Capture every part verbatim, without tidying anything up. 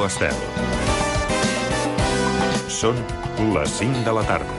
Ràdio Estel. Són les cinc de la tarda.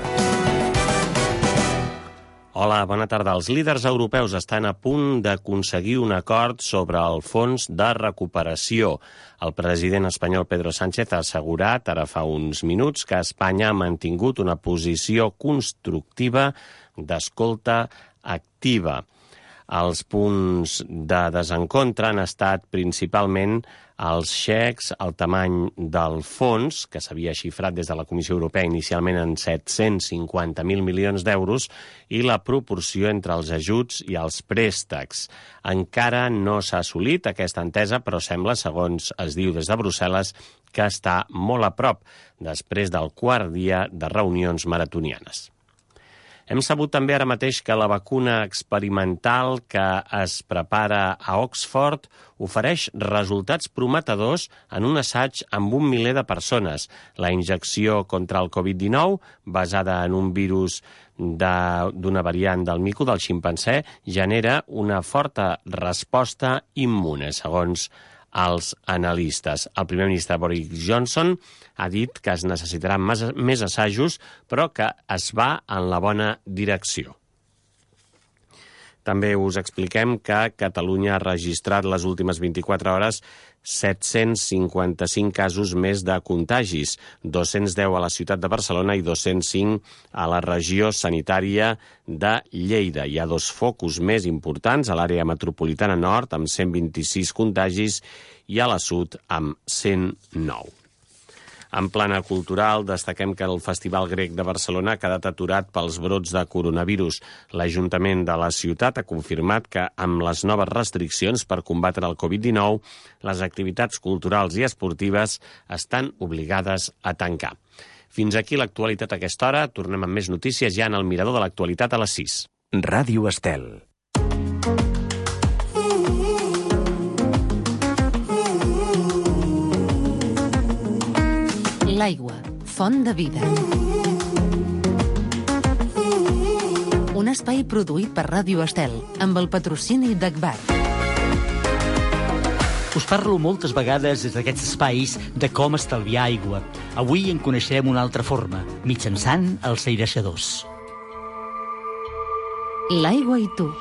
Hola, bona tarda. Els líders europeus estan a punt d'aconseguir un acord sobre el fons de recuperació. El president espanyol Pedro Sánchez ha assegurat, ara fa uns minuts, que Espanya ha mantingut una posició constructiva d'escolta activa. Els punts de desencontre han estat principalment els xecs, el tamany del fons, que s'havia xifrat des de la Comissió Europea inicialment en set-cents cinquanta mil milions d'euros, i la proporció entre els ajuts i els préstecs. Encara no s'ha assolit aquesta entesa, però sembla, segons es diu des de Brussel·les, que està molt a prop, després del quart dia de reunions maratonianes. Hem sabut també ara mateix que la vacuna experimental que es prepara a Oxford ofereix resultats prometedors en un assaig amb un miler de persones. La injecció contra el covid dinou, basada en un virus d'una variant del mico del ximpanzé, genera una forta resposta immune, segons els analistes. El primer ministre Boris Johnson ha dit que es necessitaran més assajos, però que es va en la bona direcció. També us expliquem que Catalunya ha registrat les últimes vint-i-quatre hores set-cents cinquanta-cinc casos més de contagis, dos-cents deu a la ciutat de Barcelona i dos-cents cinc a la regió sanitària de Lleida. Hi ha dos focus més importants, a l'àrea metropolitana nord, amb cent vint-i-sis contagis, i a la sud, amb cent nou. En plana cultural, destaquem que el Festival Grec de Barcelona ha quedat aturat pels brots de coronavirus. L'Ajuntament de la ciutat ha confirmat que, amb les noves restriccions per combatre el covid dinou, les activitats culturals i esportives estan obligades a tancar. Fins aquí l'actualitat a aquesta hora. Tornem amb més notícies ja en el Mirador de l'actualitat a les sis. Ràdio Estel. L'aigua, font de vida. Un espai produït per Ràdio Estel, amb el patrocini d'Agbar. Us parlo moltes vegades des d'aquests espais de com estalviar aigua. Avui en coneixerem una altra forma, mitjançant els airejadors. L'aigua i tu.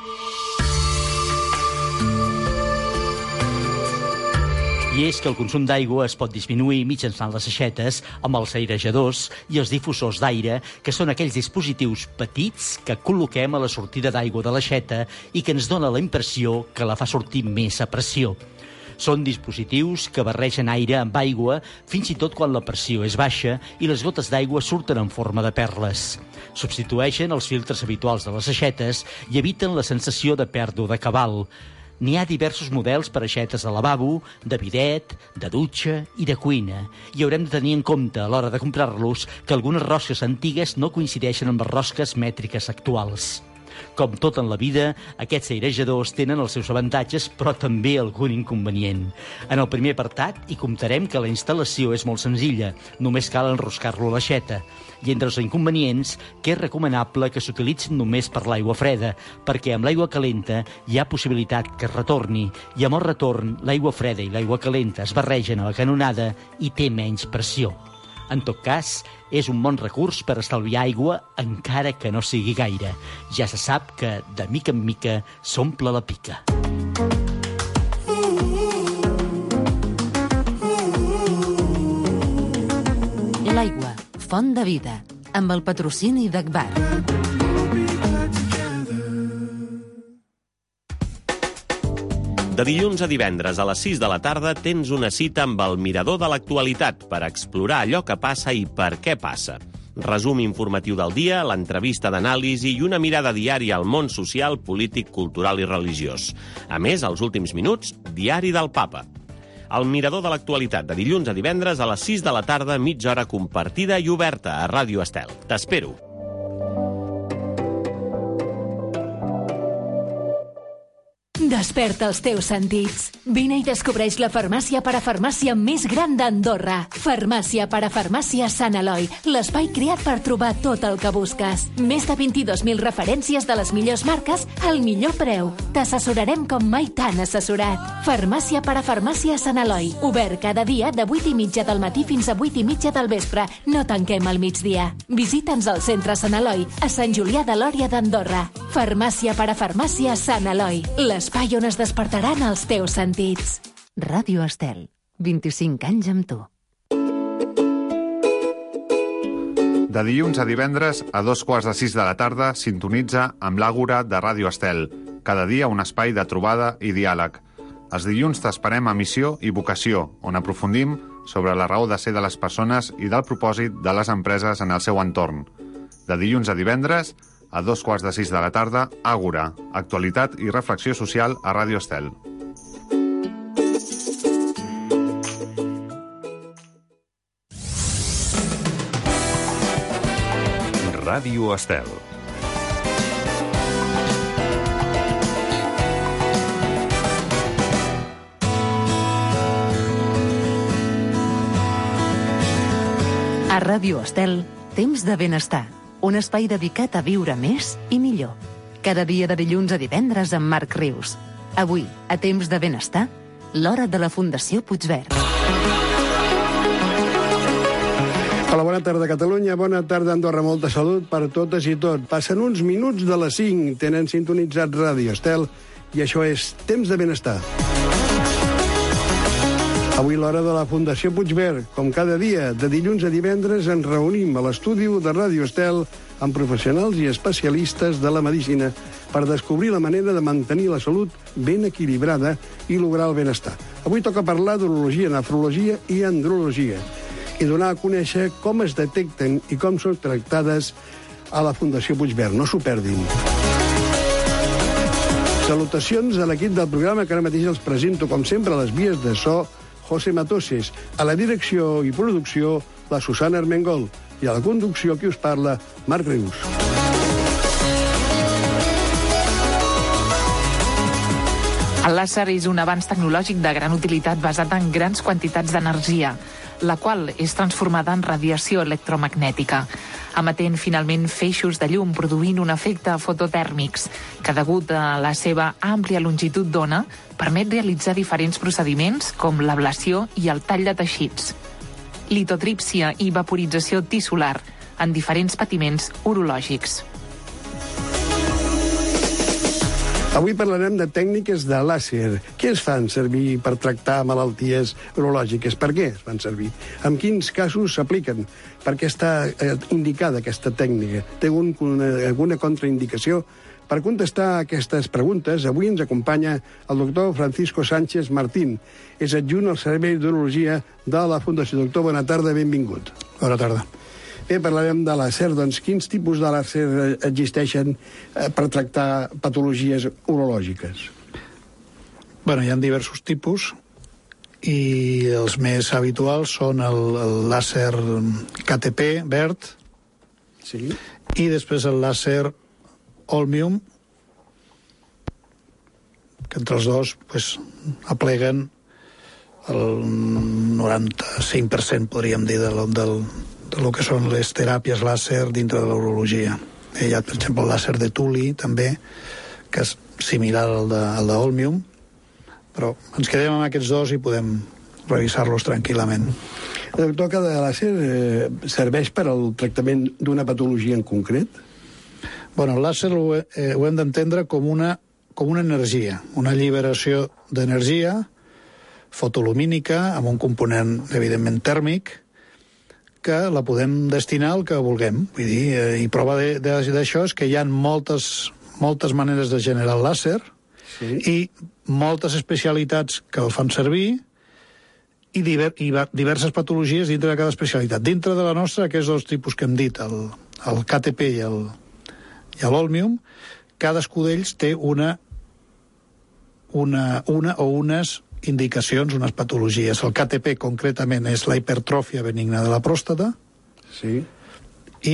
I és que el consum d'aigua es pot disminuir mitjançant les aixetes amb els airejadors i els difusors d'aire, que són aquells dispositius petits que col·loquem a la sortida d'aigua de l'aixeta i que ens dona la impressió que la fa sortir més a pressió. Són dispositius que barregen aire amb aigua fins i tot quan la pressió és baixa i les gotes d'aigua surten en forma de perles. Substitueixen els filtres habituals de les aixetes i eviten la sensació de pèrdua de cabal. N'hi ha diversos models per aixetes de lavabo, de bidet, de dutxa i de cuina. I haurem de tenir en compte a l'hora de comprar-los que algunes rosques antigues no coincideixen amb les rosques mètriques actuals. Com tot en la vida, aquests airejadors tenen els seus avantatges, però també algun inconvenient. En el primer apartat hi comptarem que la instal·lació és molt senzilla, només cal enroscar-lo a l'aixeta. I entre els inconvenients, que és recomanable que s'utilitzin només per l'aigua freda, perquè amb l'aigua calenta hi ha possibilitat que es retorni, i amb el retorn l'aigua freda i l'aigua calenta es barregen a la canonada i té menys pressió. En tot cas, és un bon recurs per estalviar aigua, encara que no sigui gaire. Ja se sap que, de mica en mica, s'omple la pica. L'aigua, font de vida, amb el patrocini d'Agbar. De dilluns a divendres a les sis de la tarda tens una cita amb el Mirador de l'actualitat per explorar allò que passa i per què passa. Resum informatiu del dia, l'entrevista d'anàlisi i una mirada diària al món social, polític, cultural i religiós. A més, als últims minuts, diari del Papa. El Mirador de l'actualitat de dilluns a divendres a les sis de la tarda, mitja hora compartida i oberta a Ràdio Estel. T'espero. Desperta els teus sentits. Vine i descobreix la farmàcia parafarmàcia més gran d'Andorra. Farmàcia parafarmàcia Sant Eloi, l'espai creat per trobar tot el que busques. Més de vint-i-dos mil referències de les millors marques al millor preu. T'assessorarem com mai t'han assessorat. Farmàcia parafarmàcia Sant Eloi, obert cada dia de vuit i mitja del matí fins a vuit i mitja del vespre. No tanquem al migdia. Visita'ns al centre Sant Eloi, a Sant Julià de Lòria d'Andorra. Farmàcia parafarmàcia Sant Eloi, l'espai on es despertaran els teus sentits. Ràdio Estel, vint-i-cinc anys amb tu. De dilluns a divendres, a dos quarts de sis de la tarda, sintonitza amb l'Àgora de Ràdio Estel. Cada dia un espai de trobada i diàleg. Els dilluns t'esperem a Missió i Vocació, on aprofundim sobre la raó de ser de les persones i del propòsit de les empreses en el seu entorn. De dilluns a divendres, a dos quarts de sis de la tarda, Àgora, actualitat i reflexió social a Ràdio Estel. Ràdio Estel. A Ràdio Estel, temps de benestar. Un espai dedicat a viure més i millor. Cada dia de dilluns a divendres amb Marc Rius. Avui, a temps de benestar, l'hora de la Fundació Puigverd. Hola, bona tarda Catalunya, bona tarda Andorra, molta salut per totes i tot. Passen uns minuts de les cinc, tenen sintonitzat Ràdio Estel i això és Temps de Benestar. Avui l'hora de la Fundació Puigverd. Com cada dia, de dilluns a divendres, ens reunim a l'estudi de Ràdio Estel amb professionals i especialistes de la medicina per descobrir la manera de mantenir la salut ben equilibrada i lograr el benestar. Avui toca parlar d'urologia, nefrologia i andrologia i donar a conèixer com es detecten i com són tractades a la Fundació Puigverd. No s'ho perdin. Salutacions a l'equip del programa que ara mateix els presento, com sempre, a les vies de so, José Matoses, a la direcció i producció, la Susana Armengol, i a la conducció qui us parla, Marc Rius. El làser és un avanç tecnològic de gran utilitat basat en grans quantitats d'energia, la qual és transformada en radiació electromagnètica, emetent finalment feixos de llum produint un efecte fototèrmics que, degut a la seva àmplia longitud d'ona, permet realitzar diferents procediments com l'ablació i el tall de teixits, litotrípsia i vaporització tissular en diferents patiments urològics. Avui parlarem de tècniques de làser. Què es fan servir per tractar malalties urològiques? Per què es fan servir? En quins casos s'apliquen? Per què està indicada aquesta tècnica? Té un, una, alguna contraindicació? Per contestar aquestes preguntes, avui ens acompanya el doctor Francisco Sánchez Martín. És adjunt al Servei d'Urologia de la Fundació. Doctor, bona tarda, benvingut. Bona tarda. Bé, parlarem de làser. Doncs quins tipus de làser existeixen per tractar patologies urològiques? Bueno, hi ha diversos tipus i els més habituals són el, el làser K T P verd, sí, i després el làser Holmium, que entre els dos pues, apleguen el noranta-cinc per cent, podríem dir, del, del, del que són les teràpies làser dintre de la urologia. Hi ha, per exemple, el làser de Tuli, també, que és similar al de, al de Holmium, però ens quedem amb aquests dos i podem revisar-los tranquil·lament. Doctor, cada làser eh, serveix per al tractament d'una patologia en concret? Bueno, el làser ho, eh, ho hem d'entendre com una, com una energia, una alliberació d'energia fotolumínica amb un component, evidentment, tèrmic, que la podem destinar al que vulguem. Vull dir, eh, i prova d'això és que hi ha moltes, moltes maneres de generar el làser, sí, i moltes especialitats que el fan servir i, diver, i diverses patologies dintre de cada especialitat. Dintre de la nostra, aquests dos tipus que hem dit, el, el K T P i el, i l'Holmium, cadascú d'ells té una, una, una o unes indicacions, unes patologies. El K T P concretament és la hipertròfia benigna de la pròstata, sí, i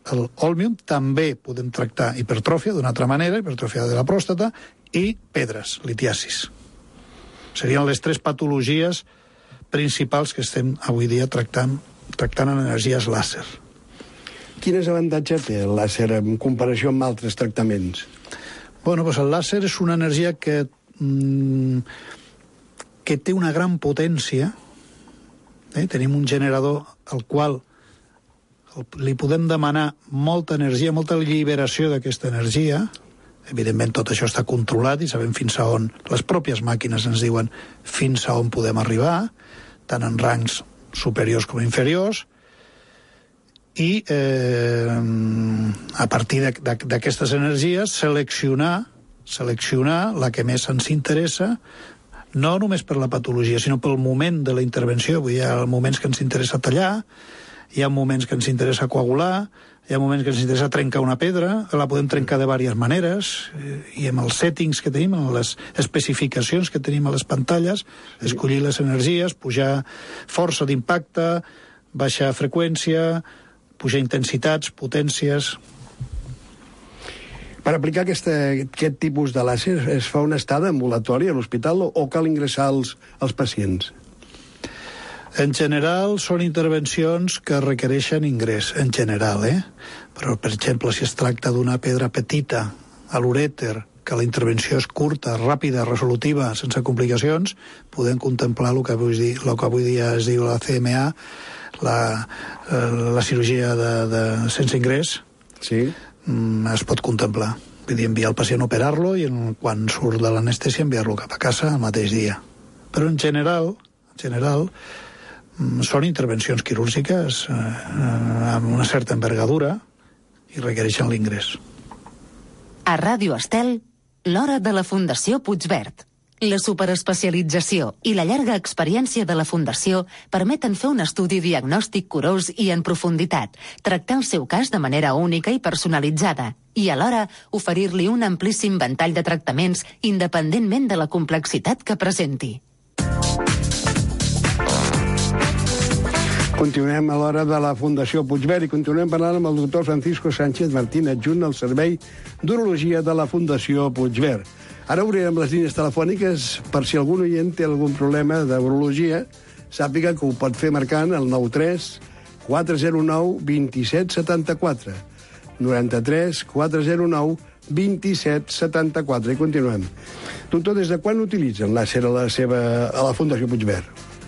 el òlmium, també podem tractar hipertròfia d'una altra manera, hipertròfia de la pròstata, i pedres, litiasis. Serien les tres patologies principals que estem avui dia tractant, tractant en energies làser. Quines avantatges té el làser en comparació amb altres tractaments? Bueno, pues el làser és una energia que, mmm, que té una gran potència. Eh? Tenim un generador al qual li podem demanar molta energia, molta alliberació d'aquesta energia. Evidentment, tot això està controlat i sabem fins a on, les pròpies màquines ens diuen fins a on podem arribar, tant en rangs superiors com inferiors, i eh, a partir d'aquestes energies seleccionar, seleccionar la que més ens interessa, no només per la patologia, sinó pel moment de la intervenció. Vull dir, hi ha moments que ens interessa tallar, hi ha moments que ens interessa coagular, hi ha moments que ens interessa trencar una pedra, la podem trencar de diverses maneres, i amb els settings que tenim, amb les especificacions que tenim a les pantalles, escollir les energies, pujar força d'impacte, baixar freqüència, pujar intensitats, potències. Per aplicar aquesta, aquest tipus de làser es fa una estada ambulatori a l'hospital o cal ingressar els, els pacients? En general, són intervencions que requereixen ingrés, en general, eh? Però, per exemple, si es tracta d'una pedra petita a l'urèter, que la intervenció és curta, ràpida, resolutiva, sense complicacions, podem contemplar el que avui, el que avui dia es diu la C M A, la, la cirurgia de, de, sense ingrés, sí. Es pot contemplar. Vull dir, enviar el pacient a operar-lo i en, quan surt de l'anestèsia enviar-lo cap a casa el mateix dia. Però en general, en general, són intervencions quirúrgiques eh, amb una certa envergadura i requereixen l'ingrés. A Ràdio Estel, l'hora de la Fundació Puigverd. La superespecialització i la llarga experiència de la Fundació permeten fer un estudi diagnòstic curós i en profunditat, tractar el seu cas de manera única i personalitzada, i alhora oferir-li un amplíssim ventall de tractaments independentment de la complexitat que presenti. Continuem a l'hora de la Fundació Puigverd i continuem parlant amb el doctor Francisco Sánchez Martín, adjunt al Servei d'Urologia de la Fundació Puigverd. Ara obrirem les línies telefòniques per si algun oient té algun problema d'urologia, sàpiga que ho pot fer marcant el nou tres quatre zero nou dos set set quatre. noranta-tres quatre zero nou dos set set quatre. I continuem. Doctor, des de quan utilitzen làser a la, seva, a la Fundació Puigverd?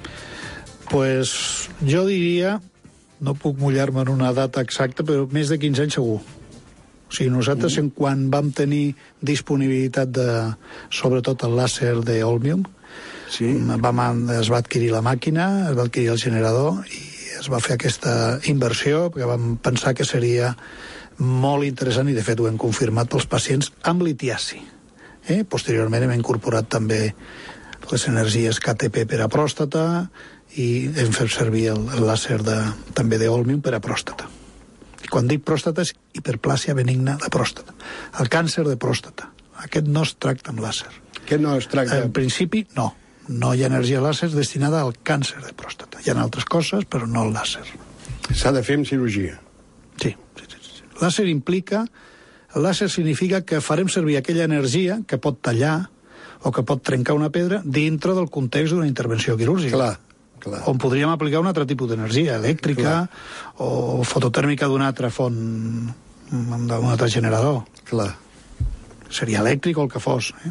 Pues jo diria, no puc mullar-me en una data exacta, però més de quinze anys segur. O sigui, nosaltres, mm. quan vam tenir disponibilitat de, sobretot el làser d'òlmium, sí. vam, es va adquirir la màquina, es va adquirir el generador i es va fer aquesta inversió perquè vam pensar que seria molt interessant i, de fet, ho hem confirmat pels pacients amb litiasi. Eh? Posteriorment hem incorporat també les energies K T P per a pròstata i hem fet servir el, el làser de, també d'òlmium per a pròstata. I quan dic pròstata és hiperplàsia benigna de pròstata. El càncer de pròstata. Aquest no es tracta amb làser. Aquest no es tracta? En principi, no. No hi ha energia làser destinada al càncer de pròstata. Hi ha altres coses, però no el làser. S'ha de fer amb cirurgia? Sí. sí, sí, sí. Làser implica... El làser significa que farem servir aquella energia que pot tallar o que pot trencar una pedra dintre del context d'una intervenció quirúrgica. Clar. Clar. On podríem aplicar un altre tipus d'energia, elèctrica, clar, o fototèrmica d'una altra font, d'un altre generador. Clar. Seria elèctric o el que fos. Eh?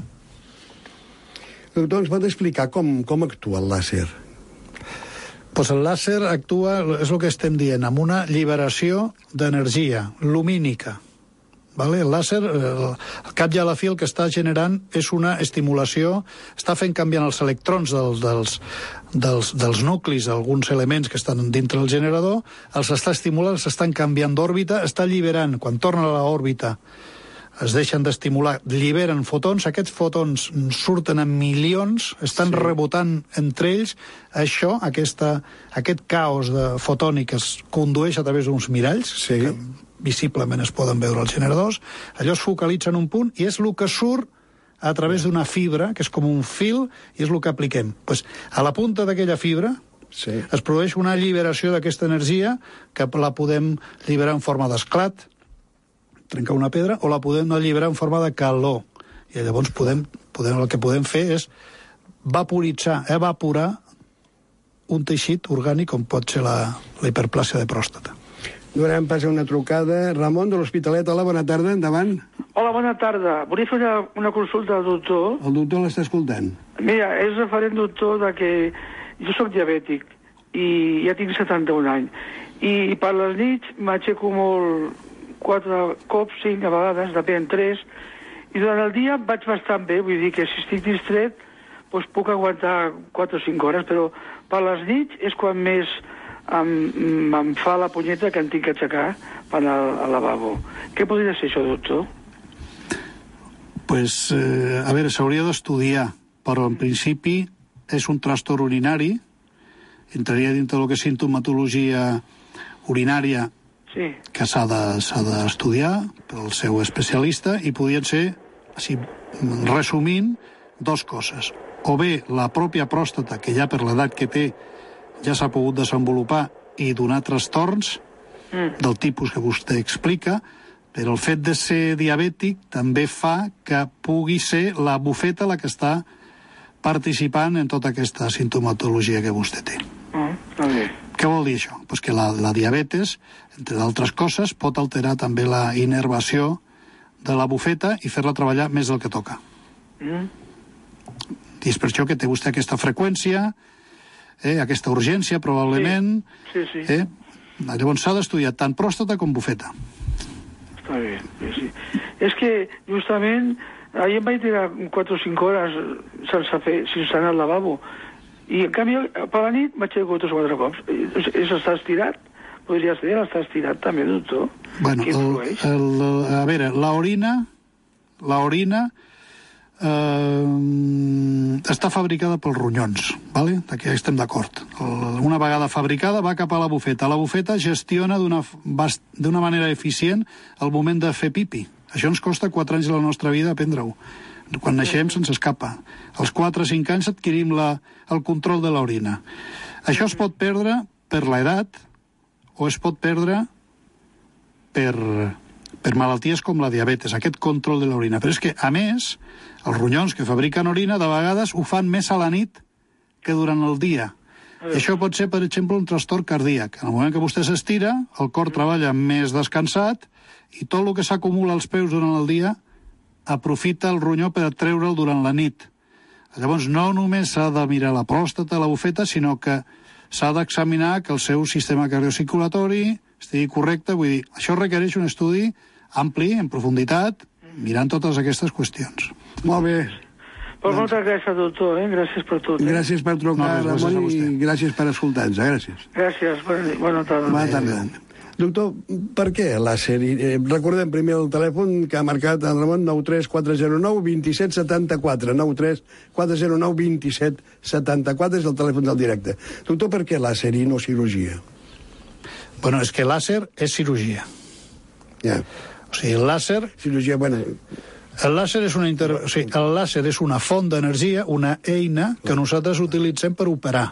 Doctor, ens pot explicar com, com actua el làser? Pues el làser actua, és el que estem dient, amb una lliberació d'energia lumínica. Vale? El làser, al cap i a la fi, el que està generant és una estimulació, està fent canviant els electrons dels, dels, dels, dels nuclis d'alguns elements que estan dintre del generador, els està estimulant, els estan canviant d'òrbita, està alliberant, quan tornen a l'òrbita, es deixen d'estimular, lliberen fotons, aquests fotons surten en milions, estan sí. rebotant entre ells, això, aquesta, aquest caos de fotònic es condueix a través d'uns miralls, sí. que visiblement es poden veure els generadors, allò es focalitza en un punt i és el que surt a través d'una fibra, que és com un fil, i és el que apliquem. Pues, a la punta d'aquella fibra Sí. Es produeix una alliberació d'aquesta energia que la podem alliberar en forma d'esclat, trencar una pedra, o la podem alliberar en forma de calor. I llavors podem, podem, el que podem fer és vaporitzar, evaporar un teixit orgànic com pot ser la, la hiperplàsia de pròstata. Donem pas a una trucada. Ramon, de l'Hospitalet. Hola, bona tarda, endavant. Hola, bona tarda. Volia fer una, una consulta al doctor. El doctor l'està escoltant. Mira, és referent, doctor, de que jo sóc diabètic i ja tinc setanta-un anys. I per les nits m'aixeco molt, quatre cops, cinc a vegades, depèn, tres, i durant el dia vaig bastant bé, vull dir que si estic distret doncs puc aguantar quatre o cinc hores, però per les nits és quan més em, em fa la punyeta que em tinc que aixecar per anar al, al lavabo. Què podria ser això, doctor? Pues, eh, a veure, s'hauria d'estudiar, però en principi és un trastorn urinari, entraria dintre del que és sintomatologia urinària, sí, que s'ha d'estudiar de, pel seu especialista, i podrien ser, així, resumint, dos coses. O bé la pròpia pròstata, que ja per l'edat que té ja s'ha pogut desenvolupar i donar trastorns mm. del tipus que vostè explica, però el fet de ser diabètic també fa que pugui ser la bufeta la que està participant en tota aquesta sintomatologia que vostè té. Mm, okay. Què vol dir això? Pues que la, la diabetes, entre d'altres coses, pot alterar també la innervació de la bufeta i fer-la treballar més del que toca. Mm. I és per això que té vostè aquesta freqüència, eh, aquesta urgència, probablement. Sí, sí. sí. Eh? Llavors s'ha d'estudiar tant pròstata com bufeta. Està bé, sí, sí. És que, justament, ahir em vaig tirar quatre o cinc hores sense fer, sense anar al lavabo. I, en canvi, per la nit m'aixeco tres o quatre cops. És, és estar estirat? Podria ser estar estirat també, doctor? Bueno, el, el, a veure, l'orina, l'orina eh, està fabricada pels ronyons, ¿vale? Aquí estem d'acord. Una vegada fabricada va cap a la bufeta. La bufeta gestiona d'una manera eficient el moment de fer pipi. Això ens costa quatre anys de la nostra vida aprendre-ho. Quan naixem se'ns escapa. Als quatre o cinc anys adquirim la, el control de l'orina. Això es pot perdre per l'edat o es pot perdre per, per malalties com la diabetes, aquest control de l'orina. Però és que, a més, els ronyons que fabriquen orina de vegades ho fan més a la nit que durant el dia. I això pot ser, per exemple, un trastorn cardíac. En el moment que vostè s'estira, el cor treballa més descansat i tot el que s'acumula als peus durant el dia aprofita el ronyó per treure'l durant la nit. Llavors, no només s'ha de mirar la pròstata, la bufeta, sinó que s'ha d'examinar que el seu sistema cardiocirculatori estigui correcte. Vull dir, això requereix un estudi ampli, en profunditat, mirant totes aquestes qüestions. Molt bé. Pues moltes gràcies, doctor, eh? Gràcies per tot. Eh? Gràcies per trucar, no, Ramon, i gràcies per escoltar-nos. Gràcies. Gràcies. Bona, bona tarda. Bona tarda. Doctor, per què làser? Eh, recordem primer el telèfon que ha marcat en Ramon, nou tres quatre zero nou dos set set quatre. nou tres quatre zero nou dos set set quatre és el telèfon del directe. Doctor, per què làser i no cirurgia? Bueno, és que làser és cirurgia. Ja. O sigui, el làser... Cirurgia, bueno... El làser és una, inter... o sigui, el làser és una font d'energia, una eina que nosaltres utilitzem per operar.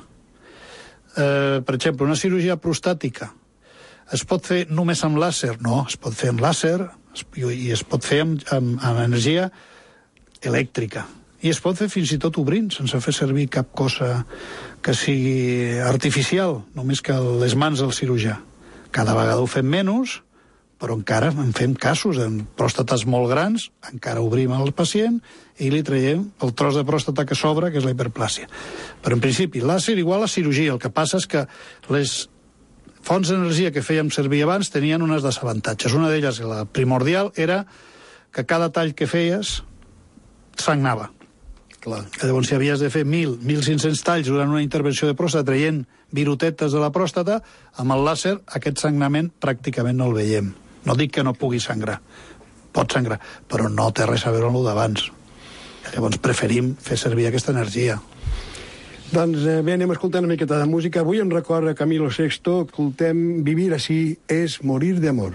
Eh, per exemple, una cirurgia prostàtica es pot fer només amb làser? No, es pot fer amb làser i es pot fer amb, amb, amb energia elèctrica. I es pot fer fins i tot obrint, sense fer servir cap cosa que sigui artificial, només que les mans del cirurgià. Cada vegada ho fem menys, però encara en fem casos, en pròstates molt grans, encara obrim el pacient i li traiem el tros de pròstata que sobra, que és la hiperplàsia. Però en principi, làser igual a cirurgia. El que passa és que les fonts d'energia que fèiem servir abans tenien unes desavantatges. Una d'elles, la primordial, era que cada tall que feies sagnava. Clar. Llavors, si havies de fer mil, mil cinc-cents talls durant una intervenció de pròstata traient virutetes de la pròstata, amb el làser aquest sagnament pràcticament no el veiem. No dic que no pugui sangrar, pot sangrar, però no té res a veure amb el d'abans. Llavors preferim fer servir aquesta energia. Doncs eh, bé, anem escoltant una miqueta de música. Avui em recorda Camilo Sexto, escoltem Vivir así es morir de amor.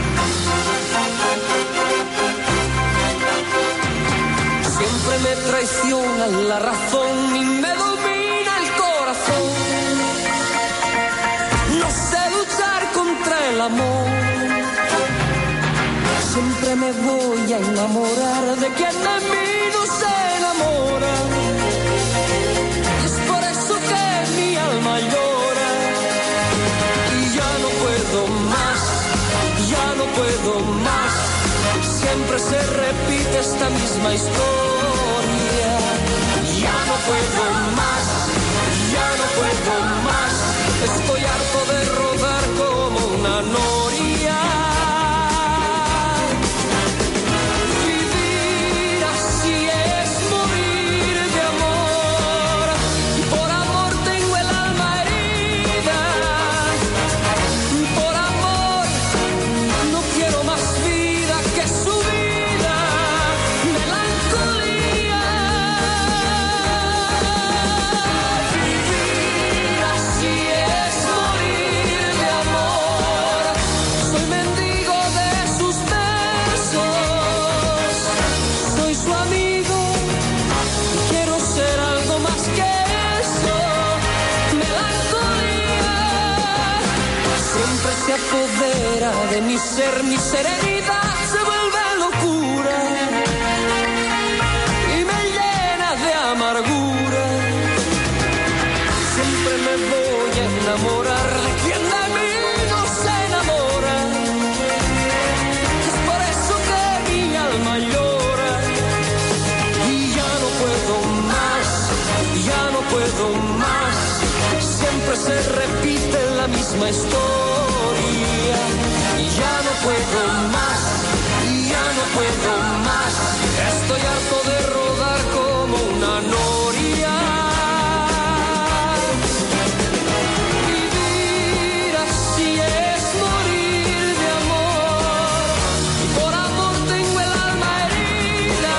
Siempre me traes la razón y me domina el corazón. No sé luchar contra el amor. Siempre me voy a enamorar de quien de mí no se enamora. Y es por eso que mi alma llora. Y ya no puedo más, ya no puedo más. Siempre se repite esta misma historia. Ya no puedo más, ya no puedo más. Estoy harto de rodar como una noria. Vivir así es morir de amor. Y por amor tengo el alma herida. Por amor no quiero más vida que su vida. Melancolía. Vivir así es morir de amor. Soy mendigo de sus besos. Soy su amigo. Quiero ser algo más que eso. Melancolía. Siempre se apodera de mi ser, mi serenidad se vuelve locura y me llena de amargura. Siempre me voy a enamorar de quien de mí no se enamora. Es por eso que mi alma llora. Y ya no puedo más, ya no puedo más. Siempre se repite la misma historia. Y ya no puedo más, ya no puedo más. Estoy harto de rodar como una noria. Vivir así es morir de amor. Y por amor tengo el alma herida.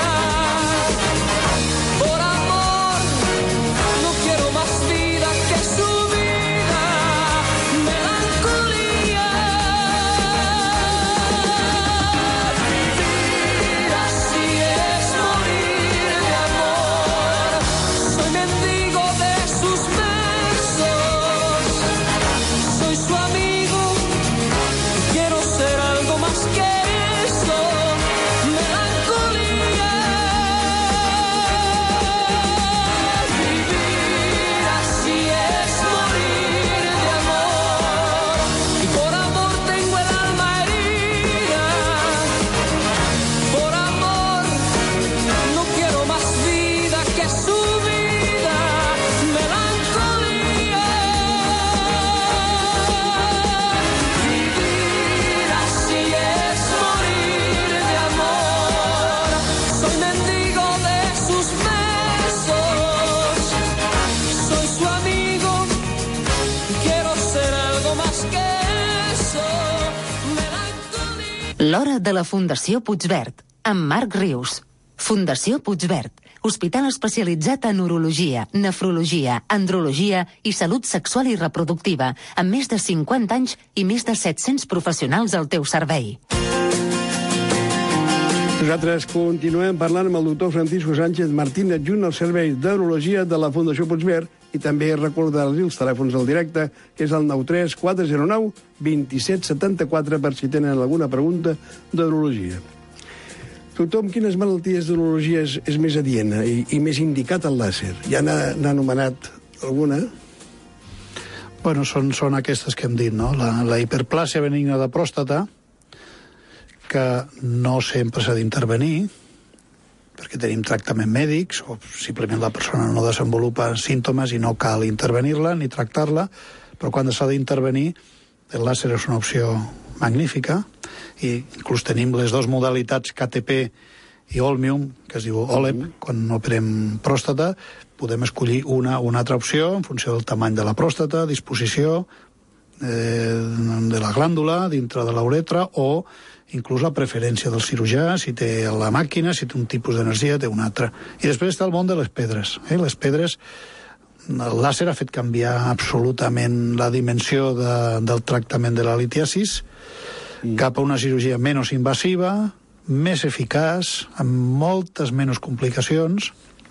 Por amor no quiero más vida que su vida. Melancolía. Vivir así es morir de amor. Soy mendigo de sus besos. Soy su amigo. Quiero ser algo más que eso. Melancolía. Vivir así es morir de amor. Y por amor tengo el alma herida. Por amor no quiero más vida que su vida. Melancolía. Vivir así es morir de amor. Soy mendigo de sus besos. Soy su amigo. Quiero ser algo más que eso. Melancolía. L'hora de la Fundació Puigverd, amb Marc Rius. Fundació Puigverd, hospital especialitzat en urologia, nefrologia, andrologia i salut sexual i reproductiva, amb més de cinquanta anys i més de set-cents professionals al teu servei. Nosaltres continuem parlant amb el doctor Francisco Sánchez Martín, adjunt al Servei d'Urologia de la Fundació Puigverd, i també recordar-li els telèfons al directe, que és el nou tres quatre zero nou dos set set quatre per si tenen alguna pregunta d'urologia. Doctor, amb quines malalties d'urologia és, és més adient i, i més indicat el làser? Ja n'ha anomenat alguna? Bueno, són, són aquestes que hem dit, no? La, la hiperplàsia benigna de pròstata, que no sempre s'ha d'intervenir, perquè tenim tractament mèdics, o simplement la persona no desenvolupa símptomes i no cal intervenir-la ni tractar-la, però quan s'ha d'intervenir, el làser és una opció magnífica, i inclús tenim les dues modalitats K T P i Olmium, que es diu O L E P, quan operem pròstata, podem escollir una o una altra opció en funció del tamany de la pròstata, disposició eh, de la glàndula dintre de la uretra, o inclús la preferència del cirurgià, si té la màquina, si té un tipus d'energia, té una altra. I després està el món de les pedres. Eh? Les pedres, el làser ha fet canviar absolutament la dimensió de, del tractament de la litiasis mm. cap a una cirurgia menys invasiva, més eficaç, amb moltes menys complicacions,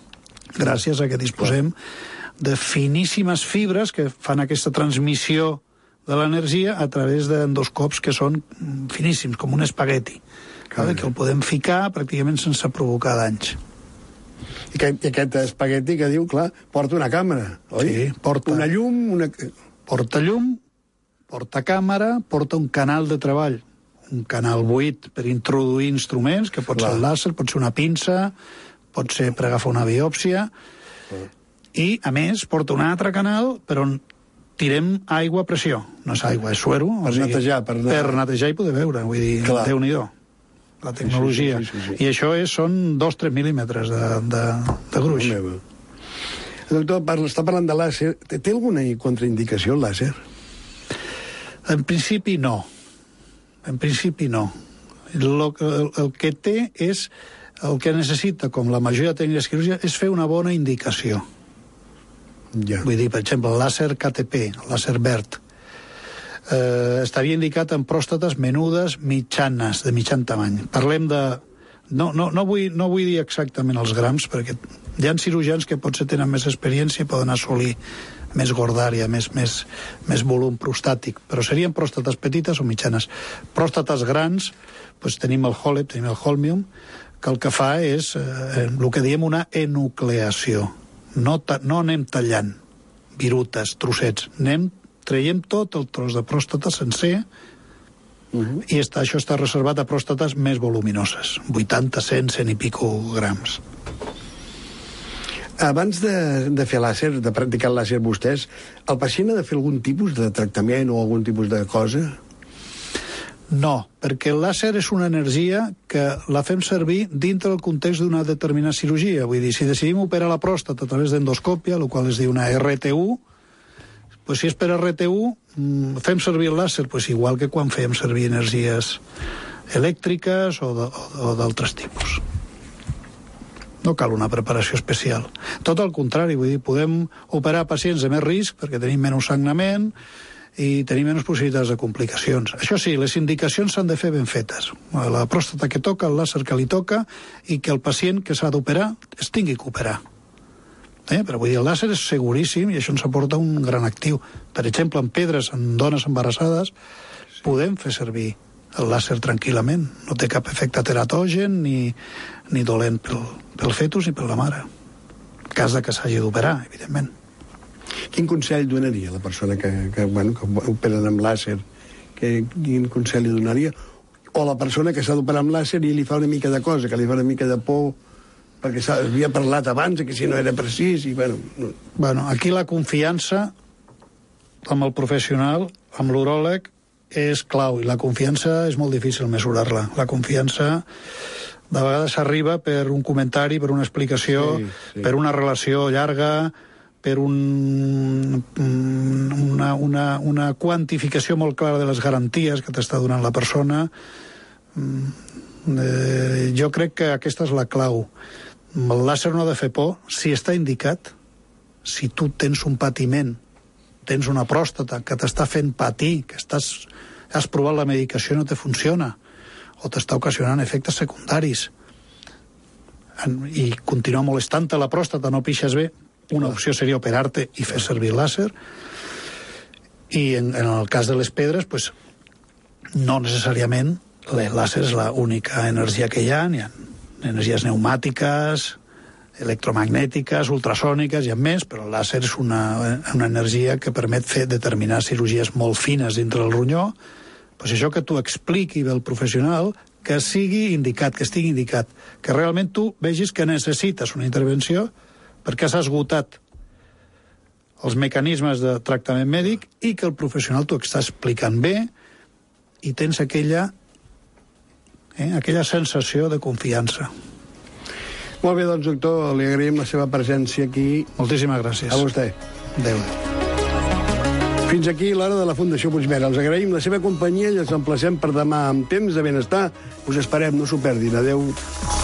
gràcies a que disposem de finíssimes fibres que fan aquesta transmissió de l'energia a través d'endoscops que són finíssims, com un espagueti, que el podem ficar pràcticament sense provocar danys. I aquest, i aquest espagueti que diu, clar, porta una càmera, oi? Sí, porta... Una llum, una... Porta llum, porta càmera, porta un canal de treball, un canal buit per introduir instruments, que pot clar. ser el làser, pot ser una pinça, pot ser per agafar una biòpsia, clar. I, a més, porta un altre canal per on tirem aigua a pressió. No és aigua, és suero. Per o sigui, netejar. Per, per netejar i poder veure, vull dir, clar. Déu-n'hi-do. La tecnologia. Sí, sí, sí, sí, sí. I això és, són dos a tres mil·límetres de, de, de gruix. Oh, doctor, parla, està parlant de làser. Té, té alguna contraindicació el làser? En principi no. En principi no. El, el, el que té és... El que necessita, com la majoria de tècniques quirúrgiques, és fer una bona indicació. Ja. Vull dir, per exemple, el làser K T P, el làser verd, eh, estaria indicat en pròstates menudes mitjanes, de mitjan tamany. Parlem de... No, no, no, vull, no vull dir exactament els grams, perquè hi ha cirurgians que potser tenen més experiència i poden assolir més gordària, més, més, més volum prostàtic, però serien pròstates petites o mitjanes. Pròstates grans, doncs tenim el Holeb, tenim el Holmium, que el que fa és eh, el que diem una enucleació. No, ta, no anem tallant virutes, trossets. Anem, traiem tot el tros de pròstata sencer uh-huh. i està, això està reservat a pròstates més voluminoses, vuitanta, cent, cent i pico grams. Abans de, de fer làser, de practicar el làser vostès, el pacient ha de fer algun tipus de tractament o algun tipus de cosa? No, perquè el làser és una energia que la fem servir dintre del context d'una determinada cirurgia. Vull dir, si decidim operar la pròstata a través d'endoscòpia, el qual es diu una R T U, pues si és per R T U, fem servir el làser pues igual que quan fem servir energies elèctriques o d'altres tipus. No cal una preparació especial. Tot el contrari, vull dir, podem operar pacients de més risc perquè tenim menys sagnament i tenim menys possibilitats de complicacions. Això sí, les indicacions s'han de fer ben fetes. La pròstata que toca, el làser que li toca, i que el pacient que s'ha d'operar es tingui que operar. Eh? Però vull dir, el làser és seguríssim i això ens aporta un gran actiu. Per exemple, en pedres, en dones embarassades, sí. podem fer servir el làser tranquil·lament. No té cap efecte teratogen ni, ni dolent pel, pel fetus ni per la mare. En cas de que s'hagi d'operar, evidentment. Quin consell donaria la persona que, que, bueno, que operen amb làser? Que, quin consell li donaria? O la persona que s'ha d'operar amb làser i li fa una mica de cosa, que li fa una mica de por, perquè s'havia parlat abans, que si no era precís, i bueno... No. Bueno, aquí la confiança amb el professional, amb l'uròleg, és clau, i la confiança és molt difícil mesurar-la. La confiança de vegades arriba per un comentari, per una explicació, sí, sí. per una relació llarga, per un, una, una, una quantificació molt clara de les garanties que t'està donant la persona. Eh, jo crec que aquesta és la clau. El làser no ha de fer por si està indicat. Si tu tens un patiment, tens una pròstata que t'està fent patir, que estàs, has provat la medicació i no te funciona, o t'està ocasionant efectes secundaris, i continua molestant-te la pròstata, no pixes bé, una opció seria operar-te i fer servir làser. I en, en el cas de les pedres, pues, no necessàriament el làser és l'única energia que hi ha. Hi ha energies pneumàtiques, electromagnètiques, ultrasòniques, i més, però el làser és una, una energia que permet fer determinades cirurgies molt fines dintre del ronyó. Pues això que tu expliqui bé al professional, que sigui indicat, que estigui indicat, que realment tu vegis que necessites una intervenció perquè s'ha esgotat els mecanismes de tractament mèdic i que el professional t'ho està explicant bé i tens aquella, eh, aquella sensació de confiança. Molt bé, doncs, doctor, li agraïm la seva presència aquí. Moltíssimes gràcies. A vostè. Adéu. Fins aquí l'hora de la Fundació Puigverd. Els agraïm la seva companyia i els emplacem per demà amb Temps de Benestar. Us esperem, no s'ho perdin. Adéu.